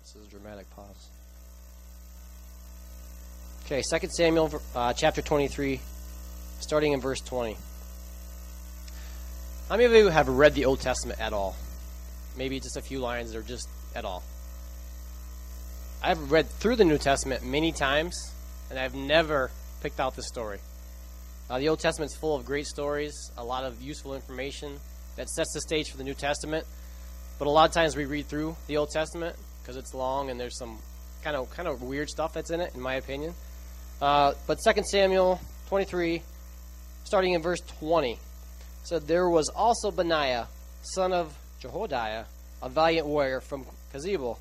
This is a dramatic pause. Okay, 2 Samuel chapter 23, starting in verse 20. How many of you have read the Old Testament at all? Maybe just a few lines or just at all. I've read through the New Testament many times, and I've never picked out this story. The Old Testament's full of great stories, a lot of useful information that sets the stage for the New Testament. But a lot of times we read through the Old Testament because it's long and there's some kind of weird stuff that's in it, in my opinion. But 2 Samuel 23, starting in verse 20, said, "There was also Benaiah, son of Jehoiada, a valiant warrior from Kabzeel.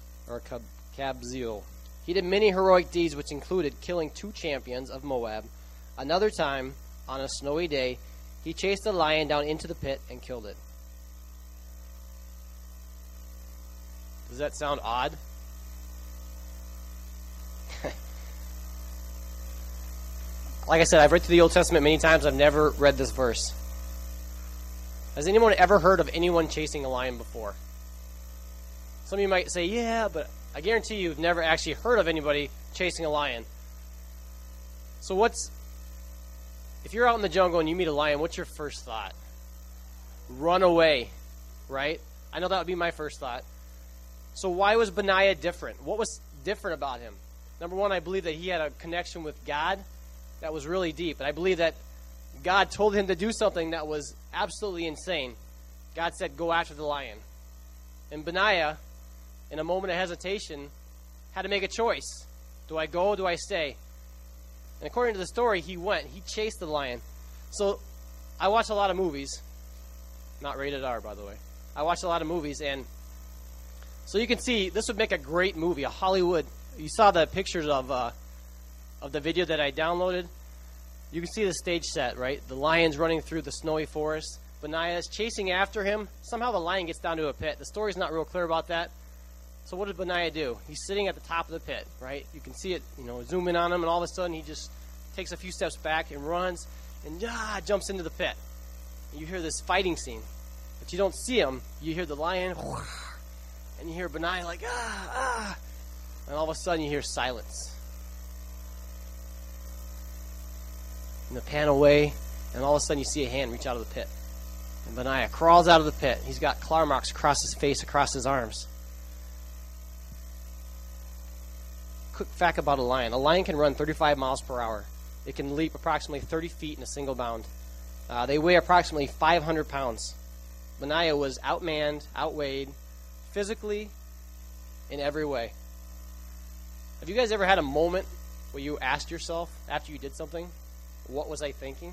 He did many heroic deeds, which included killing 2 champions of Moab. Another time, on a snowy day, he chased a lion down into the pit and killed it." Does that sound odd? Like I said, I've read through the Old Testament many times. I've never read this verse. Has anyone ever heard of anyone chasing a lion before? Some of you might say, yeah, but I guarantee you've never actually heard of anybody chasing a lion. So if you're out in the jungle and you meet a lion, what's your first thought? Run away, right? I know that would be my first thought. So why was Benaiah different? What was different about him? Number one, I believe that he had a connection with God that was really deep. And I believe that God told him to do something that was absolutely insane. God said, go after the lion. And Benaiah, in a moment of hesitation, had to make a choice. Do I go? Do I stay? And according to the story, he went. He chased the lion. So I watch a lot of movies. Not rated R, by the way. I watch a lot of movies, and so you can see this would make a great movie, a Hollywood. You saw the pictures of the video that I downloaded. You can see the stage set, right? The lion's running through the snowy forest. Benaiah is chasing after him. Somehow the lion gets down to a pit. The story's not real clear about that. So what did Benaiah do? He's sitting at the top of the pit, right? You can see it, zoom in on him, and all of a sudden he just takes a few steps back and runs and jumps into the pit. And you hear this fighting scene. But you don't see him. You hear the lion, and you hear Benaiah like, and all of a sudden you hear silence. And the pan away, and all of a sudden you see a hand reach out of the pit. And Benaiah crawls out of the pit. He's got claw marks across his face, across his arms. Quick fact about a lion. A lion can run 35 miles per hour. It can leap approximately 30 feet in a single bound. They weigh approximately 500 pounds. Benaiah was outmanned, outweighed, physically, in every way. Have you guys ever had a moment where you asked yourself, after you did something, what was I thinking?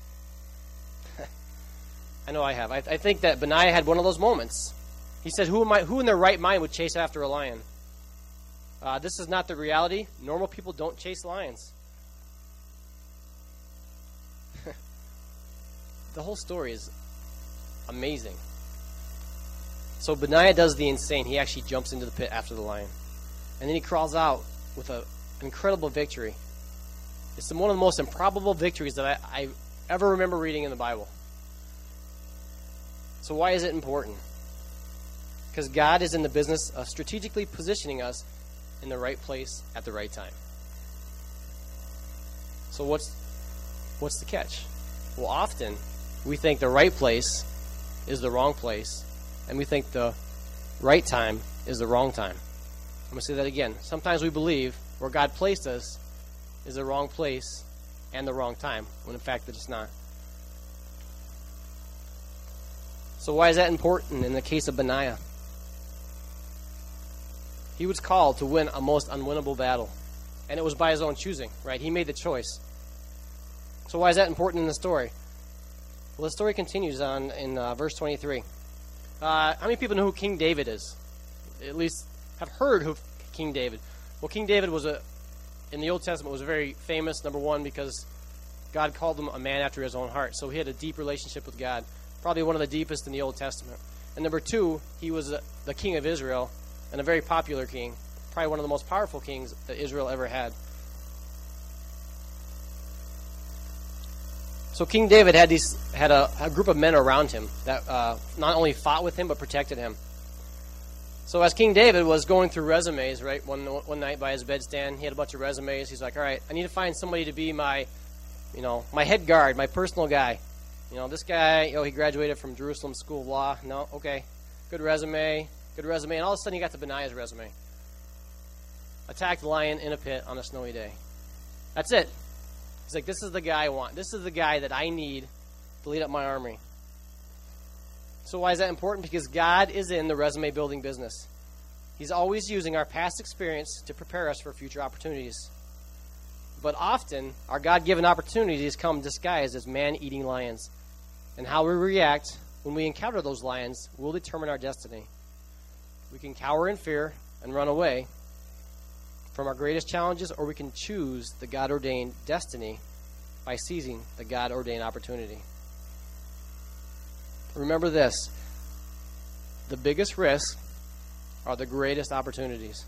I know I have. I think that Benaiah had one of those moments. He said, who in their right mind would chase after a lion? This is not the reality. Normal people don't chase lions. The whole story is amazing. So Benaiah does the insane. He actually jumps into the pit after the lion. And then he crawls out with an incredible victory. It's one of the most improbable victories that I ever remember reading in the Bible. So why is it important? Because God is in the business of strategically positioning us in the right place at the right time. So what's the catch? Well, often we think the right place is the wrong place, and we think the right time is the wrong time. I'm going to say that again. Sometimes we believe where God placed us is the wrong place and the wrong time, when in fact it's not. So why is that important in the case of Benaiah? He was called to win a most unwinnable battle, and it was by his own choosing, right? He made the choice. So why is that important in the story? Well, the story continues on in verse 23. How many people know who King David is? At least have heard who King David. Well, King David in the Old Testament was very famous, number one, because God called him a man after his own heart. So he had a deep relationship with God, probably one of the deepest in the Old Testament. And number two, he was the king of Israel, and a very popular king, probably one of the most powerful kings that Israel ever had. So King David had a group of men around him that not only fought with him but protected him. So as King David was going through resumes, right, one night by his bedstand, he had a bunch of resumes. He's like, all right, I need to find somebody to be my head guard, my personal guy. This guy, he graduated from Jerusalem School of Law. No, okay, good resume. And all of a sudden, he got to Benaiah's resume. Attacked the lion in a pit on a snowy day. That's it. He's like, this is the guy I want. This is the guy that I need to lead up my army. So why is that important? Because God is in the resume building business. He's always using our past experience to prepare us for future opportunities. But often, our God-given opportunities come disguised as man-eating lions. And how we react when we encounter those lions will determine our destiny. We can cower in fear and run away from our greatest challenges, or we can choose the God-ordained destiny by seizing the God-ordained opportunity. Remember this: the biggest risks are the greatest opportunities.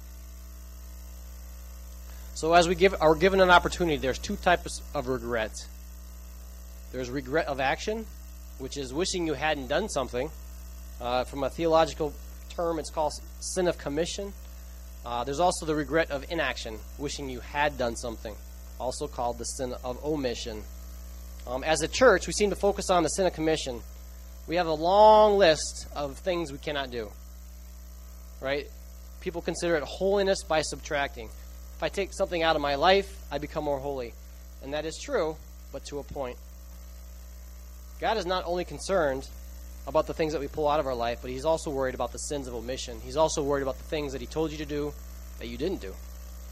So as we are given an opportunity, there's two types of regret. There's regret of action, which is wishing you hadn't done something. From a theological term, it's called sin of commission. There's also the regret of inaction, wishing you had done something, also called the sin of omission. As a church, we seem to focus on the sin of commission. We have a long list of things we cannot do, right? People consider it holiness by subtracting. If I take something out of my life, I become more holy. And that is true, but to a point. God is not only concerned about the things that we pull out of our life, but he's also worried about the sins of omission. He's also worried about the things that he told you to do that you didn't do.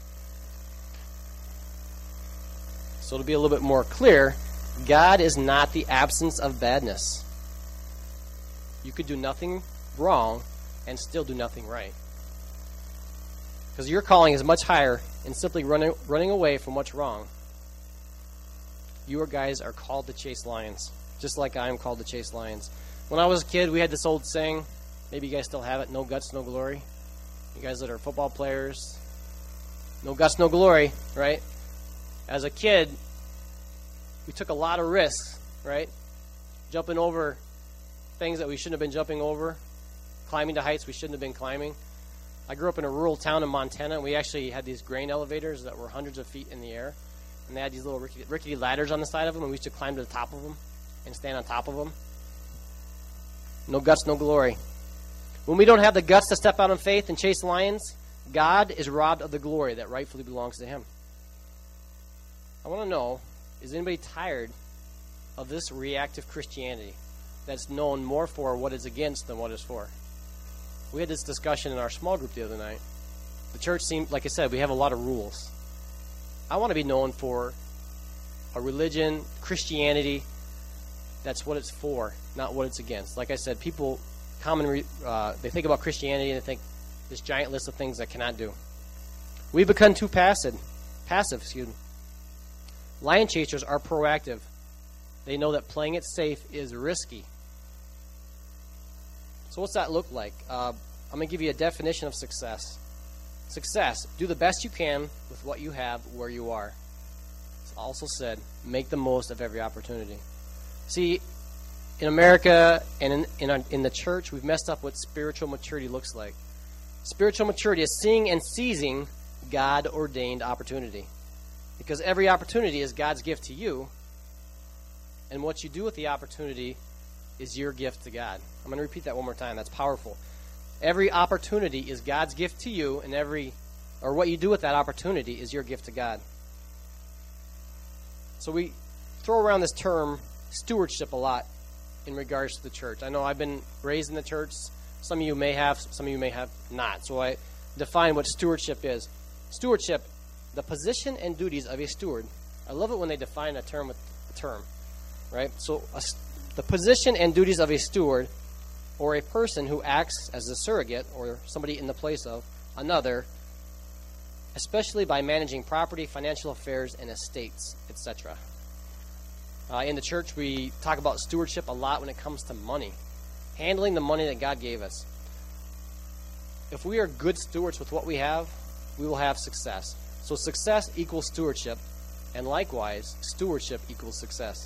So to be a little bit more clear, God is not the absence of badness. You could do nothing wrong and still do nothing right. Because your calling is much higher in simply running away from what's wrong. You guys are called to chase lions, just like I am called to chase lions. When I was a kid, we had this old saying, maybe you guys still have it, no guts, no glory. You guys that are football players, no guts, no glory, right? As a kid, we took a lot of risks, right? Jumping over things that we shouldn't have been jumping over, climbing to heights we shouldn't have been climbing. I grew up in a rural town in Montana, and we actually had these grain elevators that were hundreds of feet in the air, and they had these little rickety ladders on the side of them, and we used to climb to the top of them and stand on top of them. No guts, no glory. When we don't have the guts to step out in faith and chase lions, God is robbed of the glory that rightfully belongs to him. I want to know, is anybody tired of this reactive Christianity that's known more for what is against than what is for? We had this discussion in our small group the other night. The church seemed, like I said, we have a lot of rules. I want to be known for a religion, Christianity, that's what it's for, not what it's against. Like I said, people they think about Christianity and they think this giant list of things that cannot do. We've become too passive. Lion chasers are proactive. They know that playing it safe is risky. So what's that look like? I'm going to give you a definition of success. Success, do the best you can with what you have where you are. It's also said, make the most of every opportunity. See, in America and in the church, we've messed up what spiritual maturity looks like. Spiritual maturity is seeing and seizing God-ordained opportunity. Because every opportunity is God's gift to you, and what you do with the opportunity is your gift to God. I'm going to repeat that one more time. That's powerful. Every opportunity is God's gift to you, and what you do with that opportunity is your gift to God. So we throw around this term stewardship a lot in regards to the church. I know I've been raised in the church. Some of you may have, some of you may have not. So I define what stewardship is. Stewardship, the position and duties of a steward. I love it when they define a term with a term, right? So the position and duties of a steward, or a person who acts as a surrogate or somebody in the place of another, especially by managing property, financial affairs, and estates, etc. In the church, we talk about stewardship a lot when it comes to money, handling the money that God gave us. If we are good stewards with what we have, we will have success. So success equals stewardship, and likewise, stewardship equals success.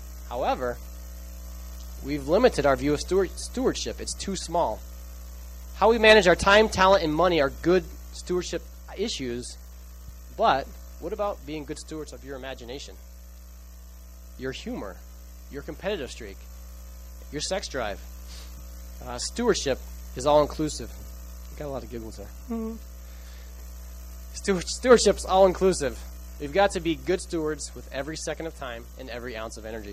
However, we've limited our view of stewardship. It's too small. How we manage our time, talent, and money are good stewardship issues, but what about being good stewards of your imagination, your humor, your competitive streak, your sex drive? Stewardship is all-inclusive. Got a lot of giggles there. Stewardship's all-inclusive. We've got to be good stewards with every second of time and every ounce of energy.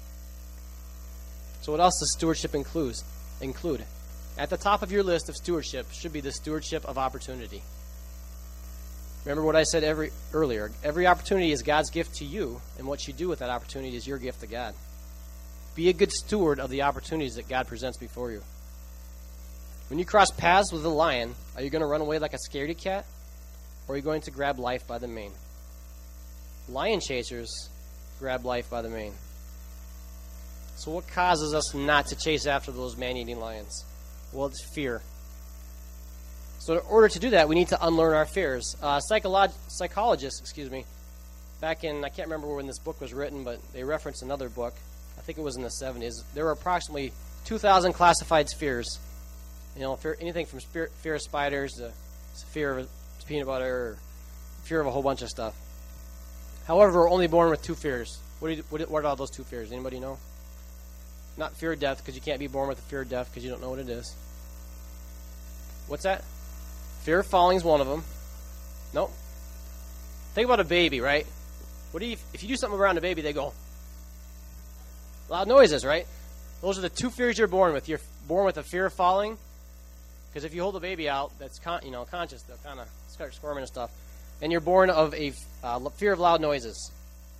So what else does stewardship include? At the top of your list of stewardship should be the stewardship of opportunity. Remember what I said earlier. Every opportunity is God's gift to you, and what you do with that opportunity is your gift to God. Be a good steward of the opportunities that God presents before you. When you cross paths with a lion, are you going to run away like a scaredy cat, or are you going to grab life by the mane? Lion chasers grab life by the mane. So what causes us not to chase after those man-eating lions? Well, it's fear. So in order to do that, we need to unlearn our fears. Psychologists, back in, I can't remember when this book was written, but they referenced another book. I think it was in the 70s. There were approximately 2,000 classified fears. Anything from fear of spiders to fear of peanut butter, or fear of a whole bunch of stuff. However, we're only born with two fears. What are those two fears? Anybody know? Not fear of death, because you can't be born with a fear of death because you don't know what it is. What's that? Fear of falling is one of them. Nope. Think about a baby, right? If you do something around a baby, they go loud noises, right? Those are the two fears you're born with. You're born with a fear of falling, because if you hold a baby out that's conscious, they'll kind of start squirming and stuff. And you're born of a fear of loud noises.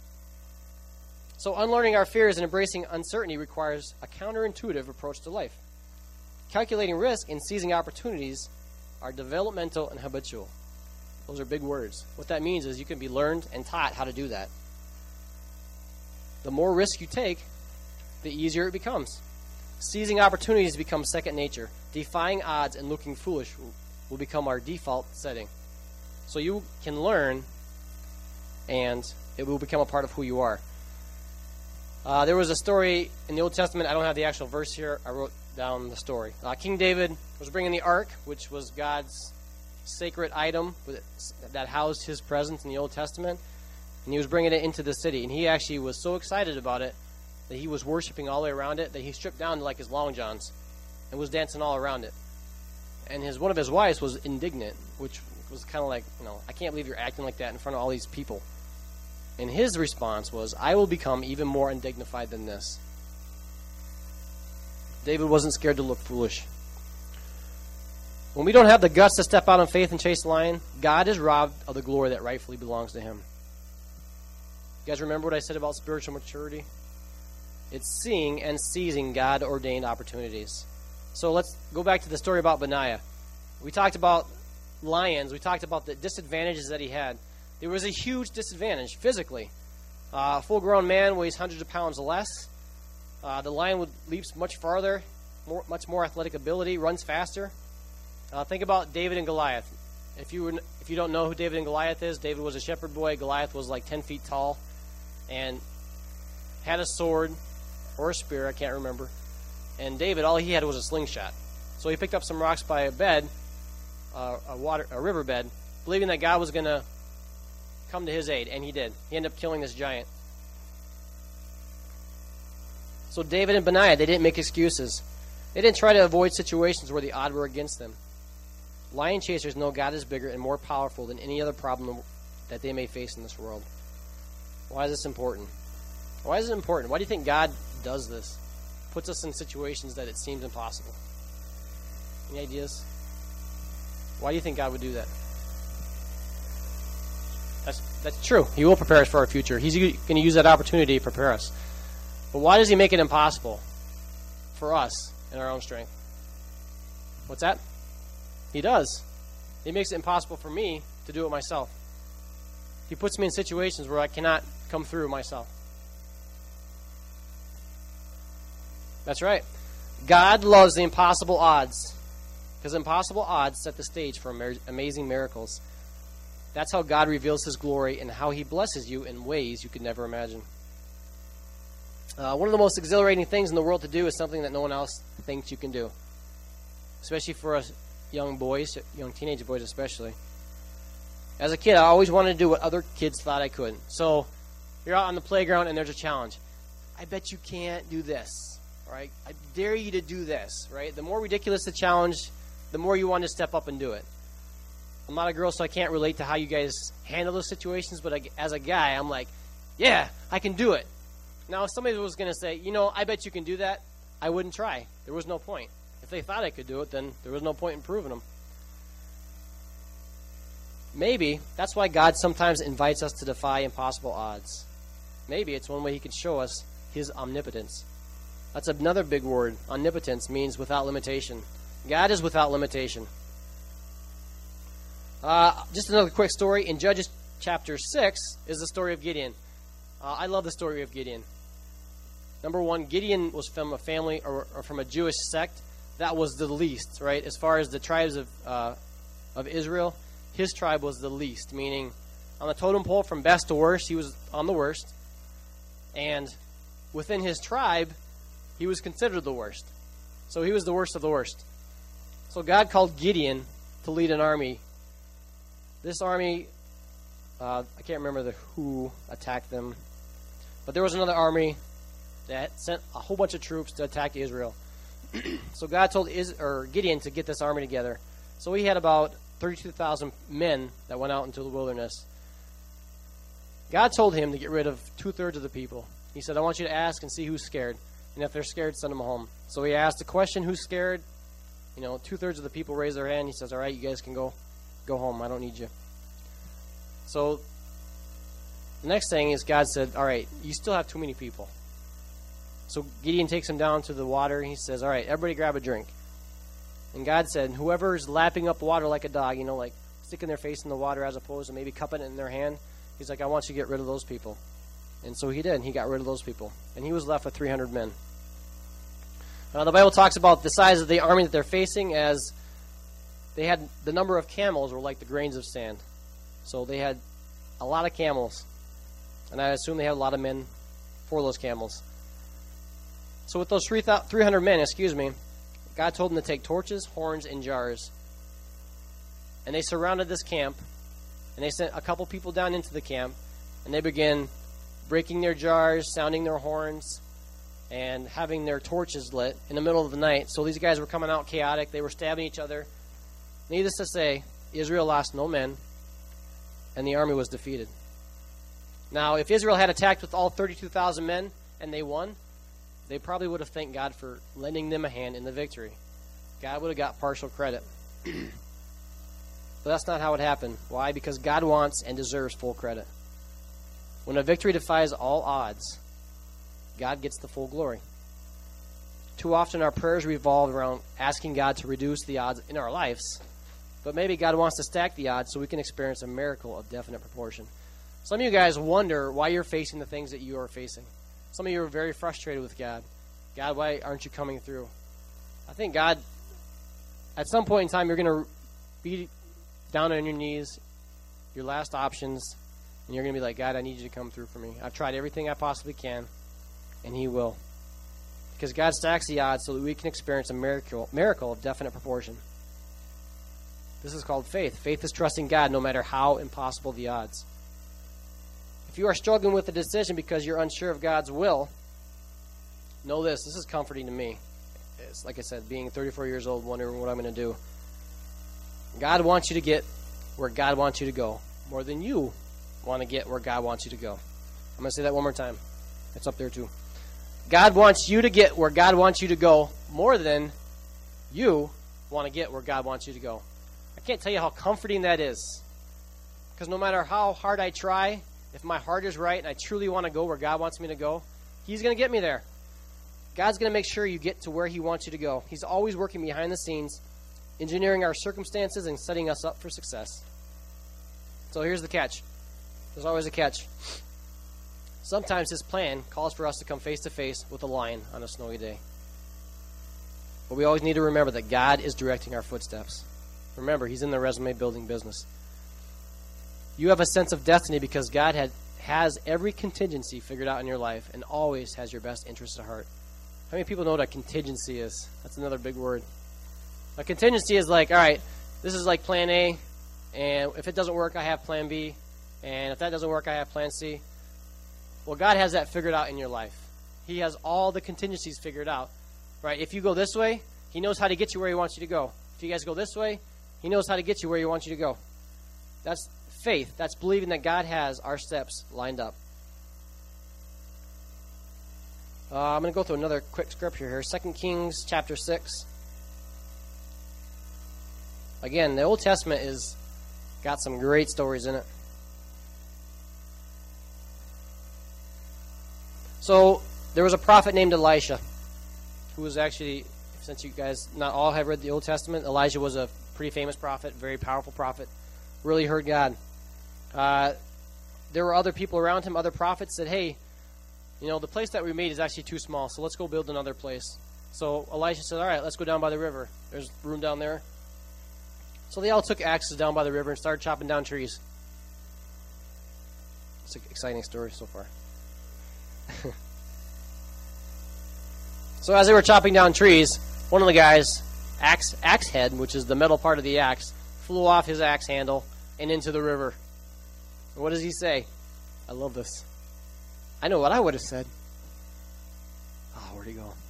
So unlearning our fears and embracing uncertainty requires a counterintuitive approach to life. Calculating risk and seizing opportunities are developmental and habitual. Those are big words. What that means is you can be learned and taught how to do that. The more risk you take, the easier it becomes. Seizing opportunities becomes second nature. Defying odds and looking foolish will become our default setting. So you can learn, and it will become a part of who you are. There was a story in the Old Testament. I don't have the actual verse here. I wrote down the story. King David was bringing the ark, which was God's sacred item that housed his presence in the Old Testament, and he was bringing it into the city. And he actually was so excited about it that he was worshiping all the way around it that he stripped down to like his long johns and was dancing all around it. And one of his wives was indignant, which was kind of like, I can't believe you're acting like that in front of all these people. And his response was, I will become even more undignified than this. David wasn't scared to look foolish. When we don't have the guts to step out in faith and chase the lion, God is robbed of the glory that rightfully belongs to him. You guys remember what I said about spiritual maturity? It's seeing and seizing God-ordained opportunities. So let's go back to the story about Benaiah. We talked about lions. We talked about the disadvantages that he had. There was a huge disadvantage physically. A full-grown man weighs hundreds of pounds less. The lion leaps much farther, much more athletic ability, runs faster. Think about David and Goliath. If you don't know who David and Goliath is, David was a shepherd boy. Goliath was like 10 feet tall and had a sword or a spear, I can't remember. And David, all he had was a slingshot. So he picked up some rocks by a bed, a riverbed, believing that God was going to come to his aid, and he did. He ended up killing this giant. So David and Benaiah, they didn't make excuses. They didn't try to avoid situations where the odds were against them. Lion chasers know God is bigger and more powerful than any other problem that they may face in this world. Why is this important? Why is it important? Why do you think God does this? Puts us in situations that it seems impossible. Any ideas? Why do you think God would do that? That's true. He will prepare us for our future. He's going to use that opportunity to prepare us. But why does he make it impossible for us in our own strength? What's that? He does. He makes it impossible for me to do it myself. He puts me in situations where I cannot come through myself. That's right. God loves the impossible odds, because impossible odds set the stage for amazing miracles. That's how God reveals his glory and how he blesses you in ways you could never imagine. One of the most exhilarating things in the world to do is something that no one else thinks you can do. Especially for young boys, young teenage boys especially. As a kid, I always wanted to do what other kids thought I couldn't. So you're out on the playground and there's a challenge. I bet you can't do this, right? I dare you to do this, right? The more ridiculous the challenge, the more you want to step up and do it. I'm not a girl, so I can't relate to how you guys handle those situations, but as a guy, I'm like, yeah, I can do it. Now, if somebody was going to say, I bet you can do that, I wouldn't try. There was no point. If they thought I could do it, then there was no point in proving them. Maybe that's why God sometimes invites us to defy impossible odds. Maybe it's one way he can show us his omnipotence. That's another big word. Omnipotence means without limitation. God is without limitation. Just another quick story. In Judges chapter 6 is the story of Gideon. I love the story of Gideon. Number one, Gideon was from a family or from a Jewish sect that was the least, right? As far as the tribes of Israel, his tribe was the least, meaning on the totem pole from best to worst, he was on the worst. And within his tribe, he was considered the worst. So he was the worst of the worst. So God called Gideon to lead an army. This army, I can't remember who attacked them, but there was another army that sent a whole bunch of troops to attack Israel. So God told Gideon to get this army together. So he had about 32,000 men that went out into the wilderness. God told him to get rid of 2/3 of the people. He said, I want you to ask and see who's scared. And if they're scared, send them home. So he asked the question, who's scared? 2/3 of the people raised their hand. He says, all right, you guys can go home. I don't need you. So the next thing is God said, all right, you still have too many people. So Gideon takes him down to the water. He says, all right, everybody grab a drink. And God said, whoever's lapping up water like a dog, like sticking their face in the water as opposed to maybe cupping it in their hand, he's like, I want you to get rid of those people. And so he did. And he got rid of those people. And he was left with 300 men. The Bible talks about the size of the army that they're facing as they had the number of camels were like the grains of sand. So they had a lot of camels. And I assume they had a lot of men for those camels. So with those 300 men, God told them to take torches, horns, and jars. And they surrounded this camp. And they sent a couple people down into the camp. And they began breaking their jars, sounding their horns, and having their torches lit in the middle of the night. So these guys were coming out chaotic. They were stabbing each other. Needless to say, Israel lost no men, and the army was defeated. Now, if Israel had attacked with all 32,000 men and they won, they probably would have thanked God for lending them a hand in the victory. God would have got partial credit. But that's not how it happened. Why? Because God wants and deserves full credit. When a victory defies all odds, God gets the full glory. Too often our prayers revolve around asking God to reduce the odds in our lives, but maybe God wants to stack the odds so we can experience a miracle of definite proportion. Some of you guys wonder why you're facing the things that you are facing. Some of you are very frustrated with God. God, why aren't you coming through? I think God, at some point in time, you're going to be down on your knees, your last options, and you're going to be like, God, I need you to come through for me. I've tried everything I possibly can, and he will. Because God stacks the odds so that we can experience a miracle of definite proportion. This is called faith. Faith is trusting God no matter how impossible the odds. If you are struggling with a decision because you're unsure of God's will, know this. This is comforting to me. It's like I said, being 34 years old, wondering what I'm going to do. God wants you to get where God wants you to go more than you want to get where God wants you to go. I'm going to say that one more time. It's up there too. God wants you to get where God wants you to go more than you want to get where God wants you to go. I can't tell you how comforting that is. Because no matter how hard I try, if my heart is right and I truly want to go where God wants me to go, he's going to get me there. God's going to make sure you get to where he wants you to go. He's always working behind the scenes, engineering our circumstances and setting us up for success. So here's the catch. There's always a catch. Sometimes his plan calls for us to come face to face with a lion on a snowy day. But we always need to remember that God is directing our footsteps. Remember, he's in the resume building business. You have a sense of destiny because God has every contingency figured out in your life and always has your best interests at heart. How many people know what a contingency is? That's another big word. A contingency is like, all right, this is like plan A, and if it doesn't work, I have plan B, and if that doesn't work, I have plan C. Well, God has that figured out in your life. He has all the contingencies figured out, right? If you go this way, He knows how to get you where He wants you to go. If you guys go this way, He knows how to get you where He wants you to go. That's faith. That's believing that God has our steps lined up. I'm going to go through another quick scripture here. 2 Kings chapter 6. Again, the Old Testament is got some great stories in it. So, there was a prophet named Elisha, who was actually, since you guys not all have read the Old Testament, Elijah was a pretty famous prophet, very powerful prophet, really heard God. There were other people around him, other prophets said, hey, the place that we made is actually too small, so let's go build another place. So Elisha said, all right, let's go down by the river. There's room down there. So they all took axes down by the river and started chopping down trees. It's an exciting story so far. So as they were chopping down trees, one of the guys, axe head, which is the metal part of the axe, flew off his axe handle and into the river. And what does he say? I love this. I know what I would have said. Oh, where'd he go?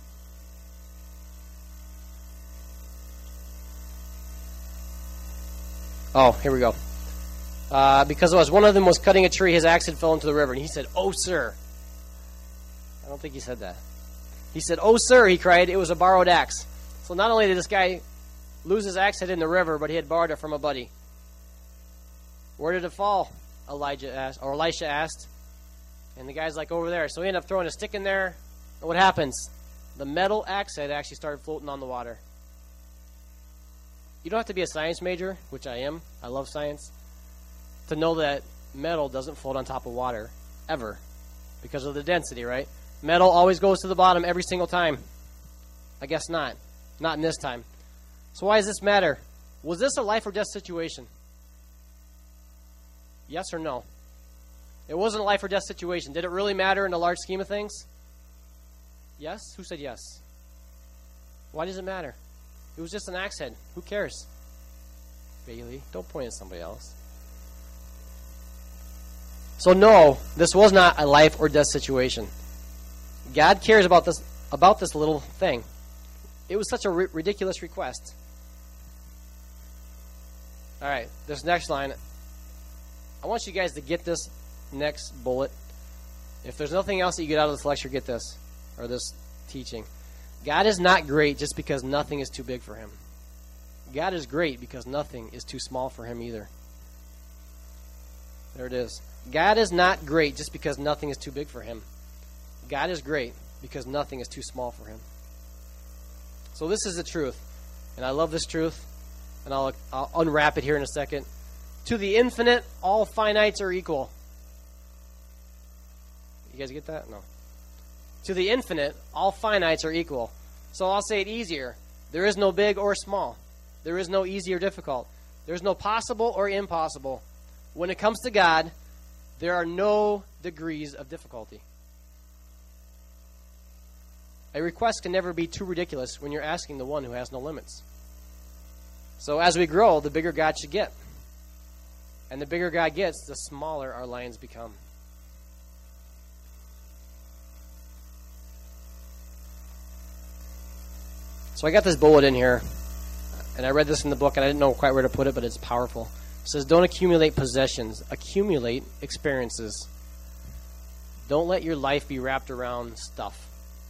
Oh, here we go. Because as one of them was cutting a tree, his axe had fell into the river. And he said, oh, sir. I don't think he said that. He said, oh, sir, he cried. It was a borrowed axe. So not only did this guy lose his axe head in the river, but he had borrowed it from a buddy. Where did it fall? Elisha asked. And the guy's like, over there. So he ended up throwing a stick in there. And what happens? The metal axe head actually started floating on the water. You don't have to be a science major, which I am. I love science. To know that metal doesn't float on top of water, ever. Because of the density, right? Metal always goes to the bottom every single time. I guess not. Not in this time. So why does this matter? Was this a life or death situation? Yes or no? It wasn't a life or death situation. Did it really matter in the large scheme of things? Yes? Who said yes? Why does it matter? It was just an axe head. Who cares? Bailey, don't point at somebody else. So no, this was not a life or death situation. God cares about this little thing. It was such a ridiculous request. All right, this next line. I want you guys to get this next bullet. If there's nothing else that you get out of this lecture, get this, or this teaching. God is not great just because nothing is too big for Him. God is great because nothing is too small for Him either. There it is. God is not great just because nothing is too big for Him. God is great because nothing is too small for Him. So this is the truth, and I love this truth, and I'll unwrap it here in a second. To the infinite, all finites are equal. You guys get that? No. To the infinite, all finites are equal. So I'll say it easier. There is no big or small. There is no easy or difficult. There's no possible or impossible. When it comes to God, there are no degrees of difficulty. A request can never be too ridiculous when you're asking the one who has no limits. So as we grow, the bigger God should get. And the bigger God gets, the smaller our lions become. So I got this bullet in here, and I read this in the book, and I didn't know quite where to put it, but it's powerful. It says, don't accumulate possessions. Accumulate experiences. Don't let your life be wrapped around stuff.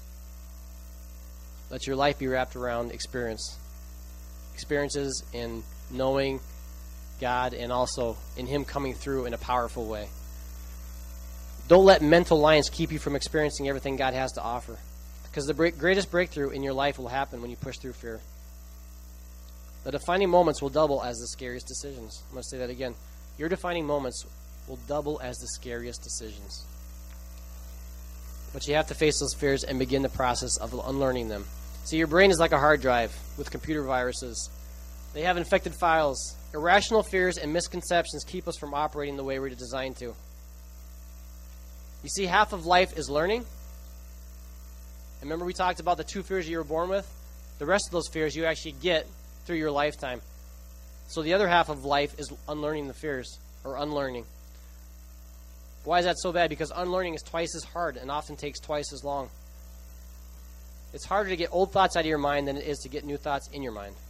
Let your life be wrapped around experience. Experiences in knowing God and also in Him coming through in a powerful way. Don't let mental lions keep you from experiencing everything God has to offer. Because the greatest breakthrough in your life will happen when you push through fear. The defining moments will double as the scariest decisions. I'm going to say that again. Your defining moments will double as the scariest decisions. But you have to face those fears and begin the process of unlearning them. See, your brain is like a hard drive with computer viruses. They have infected files. Irrational fears and misconceptions keep us from operating the way we're designed to. You see, half of life is learning. And remember we talked about the 2 fears you were born with? The rest of those fears you actually get through your lifetime. So the other half of life is unlearning the fears, or unlearning. Why is that so bad? Because unlearning is twice as hard and often takes twice as long. It's harder to get old thoughts out of your mind than it is to get new thoughts in your mind.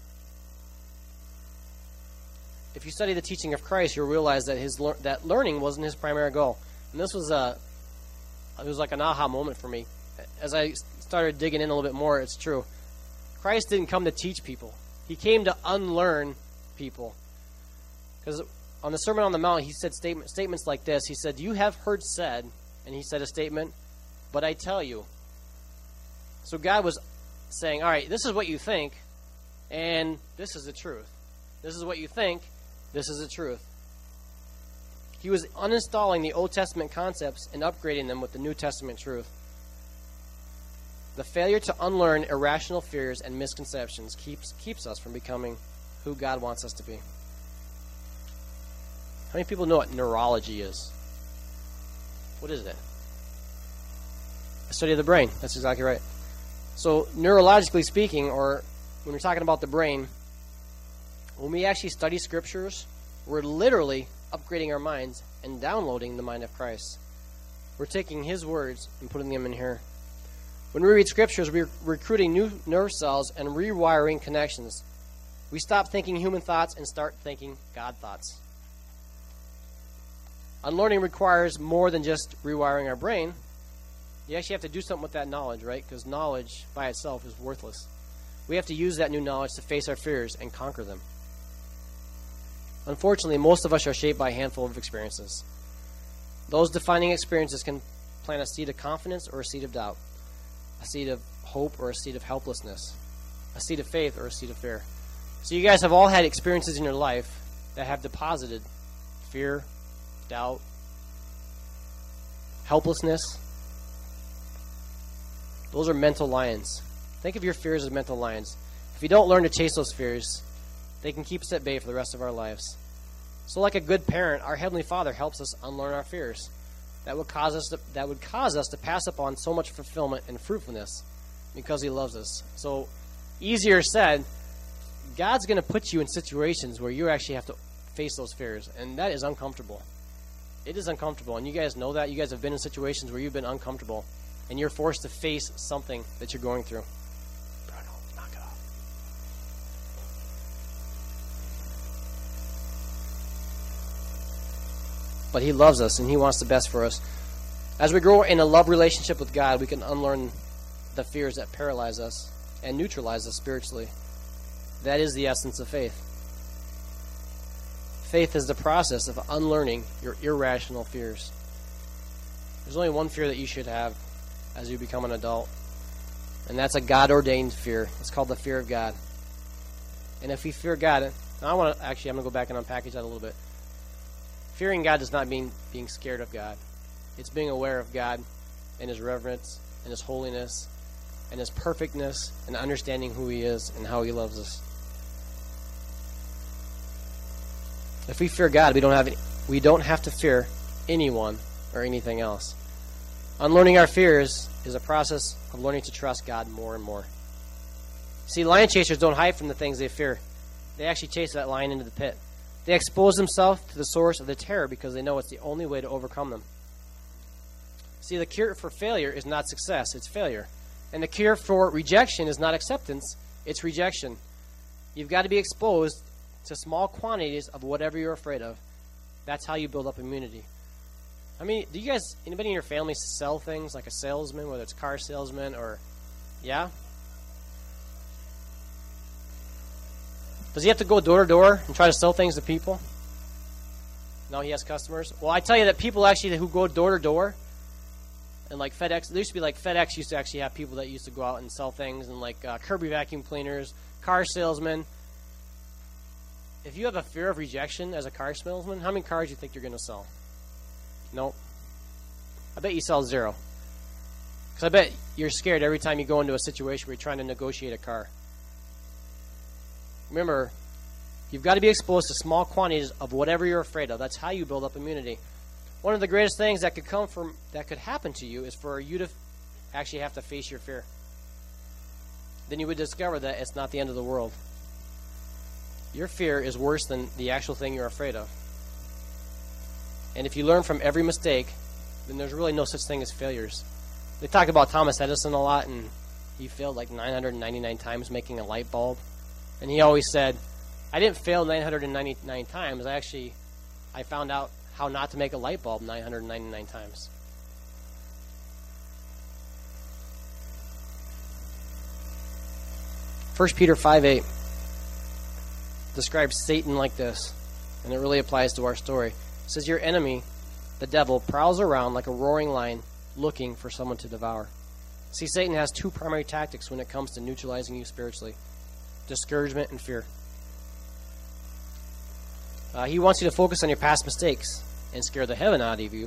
If you study the teaching of Christ, you'll realize that that learning wasn't his primary goal. And this was it was like an aha moment for me. As I started digging in a little bit more, it's true. Christ didn't come to teach people. He came to unlearn people. Because on the Sermon on the Mount, he said statements like this. He said, "You have heard said," and he said a statement, "but I tell you." So God was saying, all right, this is what you think, and this is the truth. This is what you think, this is the truth. He was uninstalling the Old Testament concepts and upgrading them with the New Testament truth. The failure to unlearn irrational fears and misconceptions keeps us from becoming who God wants us to be. How many people know what neurology is? What is it? A study of the brain. That's exactly right. So neurologically speaking, or when we're talking about the brain, when we actually study scriptures, we're literally upgrading our minds and downloading the mind of Christ. We're taking his words and putting them in here. When we read scriptures, we're recruiting new nerve cells and rewiring connections. We stop thinking human thoughts and start thinking God thoughts. Unlearning requires more than just rewiring our brain. You actually have to do something with that knowledge, right? Because knowledge by itself is worthless. We have to use that new knowledge to face our fears and conquer them. Unfortunately, most of us are shaped by a handful of experiences. Those defining experiences can plant a seed of confidence or a seed of doubt, a seed of hope or a seed of helplessness, a seed of faith or a seed of fear. So you guys have all had experiences in your life that have deposited fear, doubt, helplessness. Those are mental lions. Think of your fears as mental lions. If you don't learn to chase those fears, they can keep us at bay for the rest of our lives. So like a good parent, our Heavenly Father helps us unlearn our fears. That would cause us to pass upon so much fulfillment and fruitfulness because he loves us. So easier said, God's going to put you in situations where you actually have to face those fears, and that is uncomfortable. It is uncomfortable, and you guys know that. You guys have been in situations where you've been uncomfortable, and you're forced to face something that you're going through. Bruno, knock it off. But he loves us, and he wants the best for us. As we grow in a love relationship with God, we can unlearn the fears that paralyze us and neutralize us spiritually. That is the essence of faith. Faith is the process of unlearning your irrational fears. There's only one fear that you should have as you become an adult, and that's a God-ordained fear. It's called the fear of God. And if we fear God, I'm going to go back and unpackage that a little bit. Fearing God does not mean being scared of God. It's being aware of God and his reverence and his holiness and his perfectness and understanding who he is and how he loves us. If we fear God, we don't have to fear anyone or anything else. Unlearning our fears is a process of learning to trust God more and more. See, lion chasers don't hide from the things they fear. They actually chase that lion into the pit. They expose themselves to the source of the terror because they know it's the only way to overcome them. See, the cure for failure is not success, it's failure. And the cure for rejection is not acceptance, it's rejection. You've got to be exposed to small quantities of whatever you're afraid of. That's how you build up immunity. I mean, do you guys, anybody in your family sell things like a salesman, whether it's a car salesman or, yeah? Does he have to go door to door and try to sell things to people? No, he has customers. Well, I tell you that people actually who go door to door, and like FedEx, there used to be like FedEx used to actually have people that used to go out and sell things, and like Kirby vacuum cleaners, car salesmen. If you have a fear of rejection as a car salesman, how many cars do you think you're going to sell? Nope. I bet you sell 0. Because I bet you're scared every time you go into a situation where you're trying to negotiate a car. Remember, you've got to be exposed to small quantities of whatever you're afraid of. That's how you build up immunity. One of the greatest things that could happen to you is for you to actually have to face your fear. Then you would discover that it's not the end of the world. Your fear is worse than the actual thing you're afraid of. And if you learn from every mistake, then there's really no such thing as failures. They talk about Thomas Edison a lot, and he failed like 999 times making a light bulb. And he always said, I didn't fail 999 times. I found out how not to make a light bulb 999 times. First Peter 5:8 describes Satan like this, and it really applies to our story. It says, your enemy, the devil, prowls around like a roaring lion looking for someone to devour. See, Satan has two primary tactics when it comes to neutralizing you spiritually: discouragement and fear. He wants you to focus on your past mistakes and scare the heaven out of you.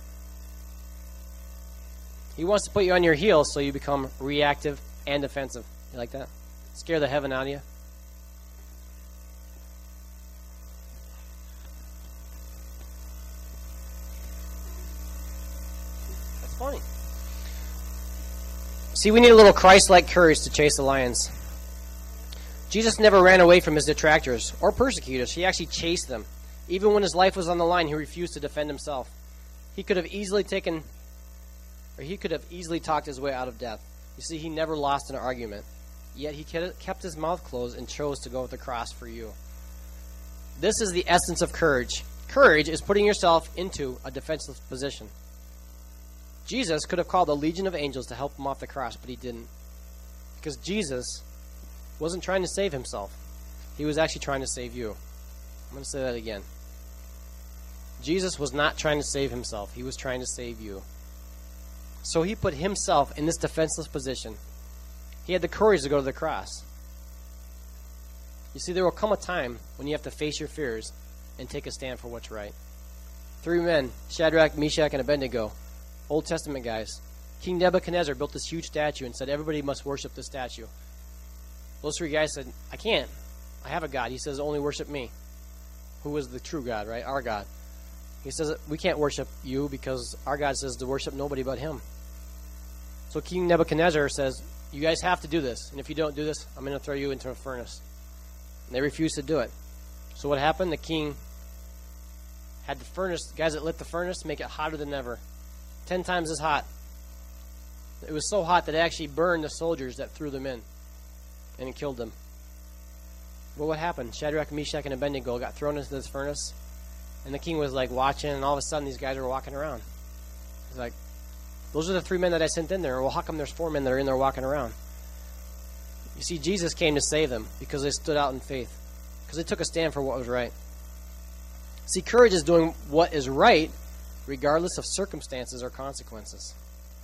He wants to put you on your heels so you become reactive and defensive. You like that? Scare the heaven out of you. That's funny. See, we need a little Christ-like courage to chase the lions. Jesus never ran away from his detractors or persecutors. He actually chased them. Even when his life was on the line, he refused to defend himself. He could have easily talked his way out of death. You see, he never lost an argument. Yet he kept his mouth closed and chose to go with the cross for you. This is the essence of courage. Courage is putting yourself into a defenseless position. Jesus could have called a legion of angels to help him off the cross, but he didn't. Because Jesus wasn't trying to save himself. He was actually trying to save you. I'm going to say that again. Jesus was not trying to save himself. He was trying to save you. So he put himself in this defenseless position. He had the courage to go to the cross. You see, there will come a time when you have to face your fears and take a stand for what's right. Three men, Shadrach, Meshach, and Abednego, Old Testament guys. King Nebuchadnezzar built this huge statue and said everybody must worship this statue. Those three guys said, I can't. I have a God. He says, only worship me. Who is the true God, right? Our God. He says, we can't worship you because our God says to worship nobody but him. So King Nebuchadnezzar says, you guys have to do this. And if you don't do this, I'm going to throw you into a furnace. And they refused to do it. So what happened? The king had the furnace, the guys that lit the furnace, make it hotter than ever. 10 times as hot. It was so hot that it actually burned the soldiers that threw them in. And it killed them. But what happened? Shadrach, Meshach, and Abednego got thrown into this furnace. And the king was like watching, and all of a sudden these guys were walking around. He's like, those are the three men that I sent in there. Well, how come there's four men that are in there walking around? You see, Jesus came to save them because they stood out in faith. Because they took a stand for what was right. See, courage is doing what is right regardless of circumstances or consequences.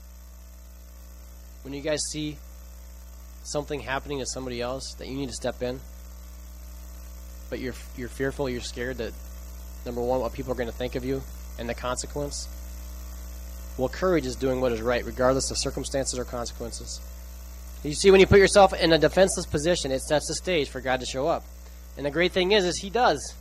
When you guys see something happening to somebody else that you need to step in, but you're fearful, you're scared that, number one, what people are going to think of you and the consequence. Well, courage is doing what is right regardless of circumstances or consequences. You see, when you put yourself in a defenseless position, it sets the stage for God to show up. And the great thing is he does.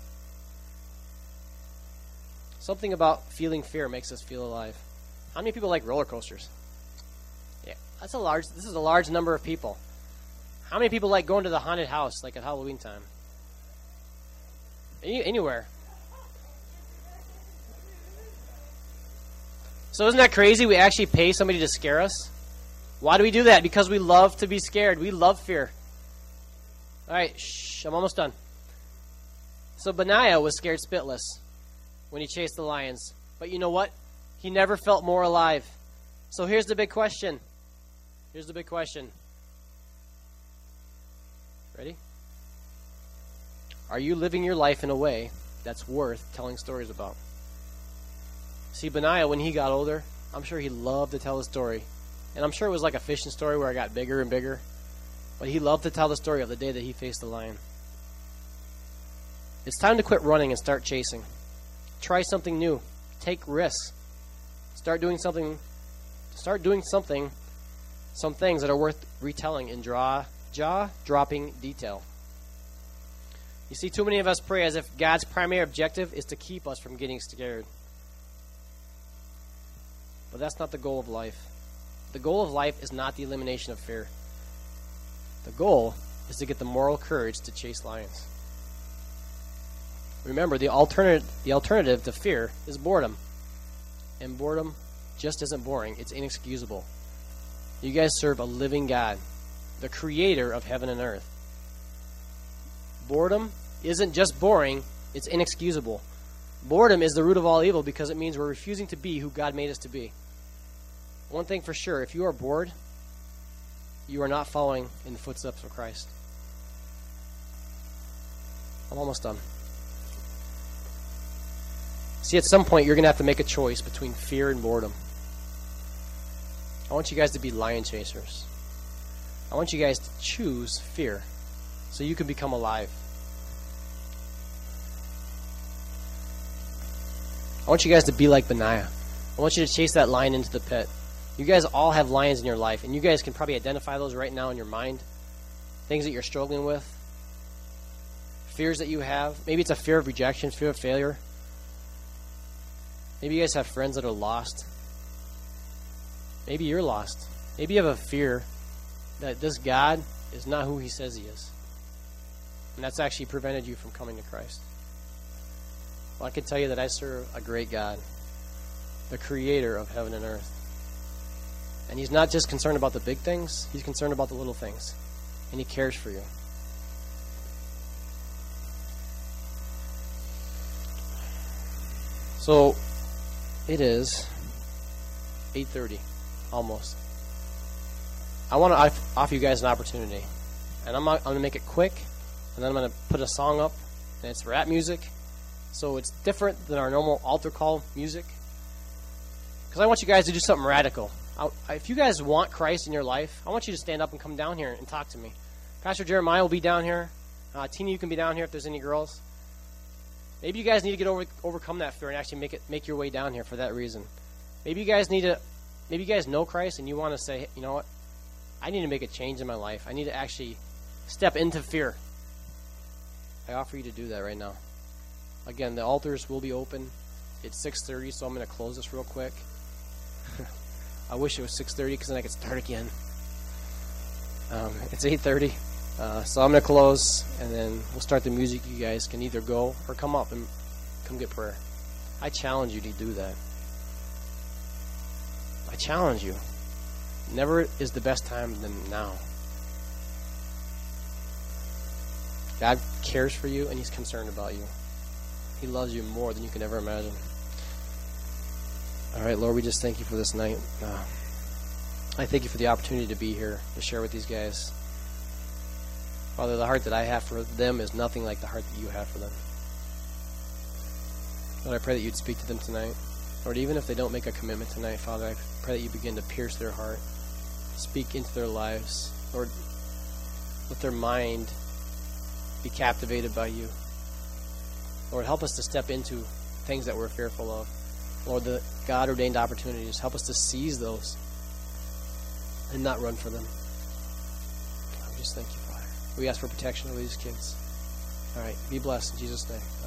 Something about feeling fear makes us feel alive. How many people like roller coasters? Yeah, this is a large number of people. How many people like going to the haunted house, like at Halloween time? Anywhere. So isn't that crazy? We actually pay somebody to scare us. Why do we do that? Because we love to be scared. We love fear. All right, I'm almost done. So Benaiah was scared spitless when he chased the lions. But you know what? He never felt more alive. So here's the big question. Ready? Are you living your life in a way that's worth telling stories about? See, Benaiah, when he got older, I'm sure he loved to tell a story. And I'm sure it was like a fishing story where it got bigger and bigger. But he loved to tell the story of the day that he faced the lion. It's time to quit running and start chasing. Try something new. Take risks. Start doing some things that are worth retelling in jaw-dropping detail. You see, too many of us pray as if God's primary objective is to keep us from getting scared. But that's not the goal of life. The goal of life is not the elimination of fear. The goal is to get the moral courage to chase lions. Remember, the alternative to fear is boredom. And boredom just isn't boring. It's inexcusable. You guys serve a living God, the creator of heaven and earth. Boredom isn't just boring, it's inexcusable. Boredom is the root of all evil because it means we're refusing to be who God made us to be. One thing for sure, if you are bored, you are not following in the footsteps of Christ. I'm almost done. See, at some point, you're going to have to make a choice between fear and boredom. I want you guys to be lion chasers. I want you guys to choose fear so you can become alive. I want you guys to be like Benaiah. I want you to chase that lion into the pit. You guys all have lions in your life, and you guys can probably identify those right now in your mind. Things that you're struggling with. Fears that you have. Maybe it's a fear of rejection, fear of failure. Maybe you guys have friends that are lost. Maybe you're lost. Maybe you have a fear that this God is not who he says he is. And that's actually prevented you from coming to Christ. Well, I can tell you that I serve a great God, the creator of heaven and earth. And he's not just concerned about the big things, he's concerned about the little things. And he cares for you. So, it is 8:30, almost. I want to offer you guys an opportunity. And I'm going to make it quick, and then I'm going to put a song up, and it's rap music. So it's different than our normal altar call music. Because I want you guys to do something radical. If you guys want Christ in your life, I want you to stand up and come down here and talk to me. Pastor Jeremiah will be down here. Tina, you can be down here if there's any girls. Maybe you guys need to overcome that fear and actually make your way down here for that reason. Maybe you guys know Christ and you want to say, you know what? I need to make a change in my life. I need to actually step into fear. I offer you to do that right now. Again, the altars will be open. It's 6:30, so I'm going to close this real quick. I wish it was 6:30 because then I could start again. It's 8:30, so I'm going to close, and then we'll start the music. You guys can either go or come up and come get prayer. I challenge you to do that. I challenge you. Never is the best time than now. God cares for you, and he's concerned about you. He loves you more than you can ever imagine. All right, Lord, we just thank you for this night. I thank you for the opportunity to be here, to share with these guys. Father, the heart that I have for them is nothing like the heart that you have for them. Lord, I pray that you'd speak to them tonight. Lord, even if they don't make a commitment tonight, Father, I pray that you begin to pierce their heart, speak into their lives. Lord, let their mind be captivated by you. Lord, help us to step into things that we're fearful of. Lord, the God-ordained opportunities, help us to seize those and not run for them. We just thank you, Father. We ask for protection over these kids. All right, be blessed in Jesus' name.